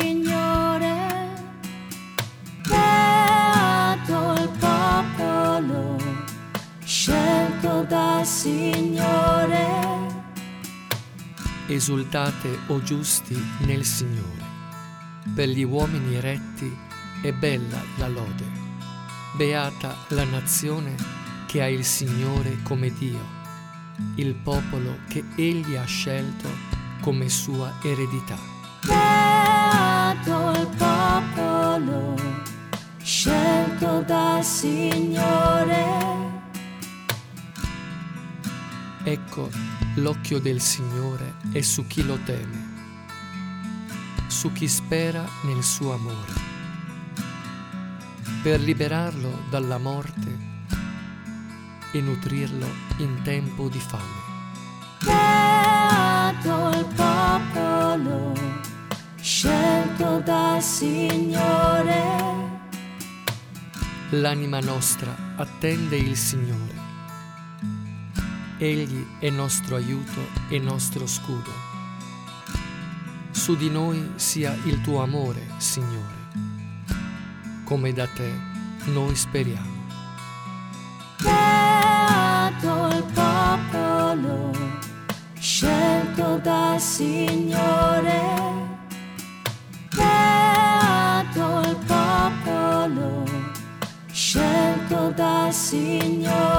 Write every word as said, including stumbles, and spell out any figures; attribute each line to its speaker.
Speaker 1: Signore, beato il popolo scelto dal Signore.
Speaker 2: Esultate, o giusti, nel Signore. Per gli uomini retti è bella la lode. Beata la nazione che ha il Signore come Dio, il popolo che Egli ha scelto come sua eredità.
Speaker 1: Beato il popolo scelto dal Signore.
Speaker 2: Ecco, l'occhio del Signore è su chi lo teme, su chi spera nel suo amore, per liberarlo dalla morte e nutrirlo in tempo di fame.
Speaker 1: Beato il popolo scelto dal Signore.
Speaker 2: L'anima nostra attende il Signore. Egli è nostro aiuto e nostro scudo. Su di noi sia il tuo amore, Signore, come da te noi speriamo.
Speaker 1: Beato il popolo scelto dal Signore. Beato il popolo scelto dal Signore.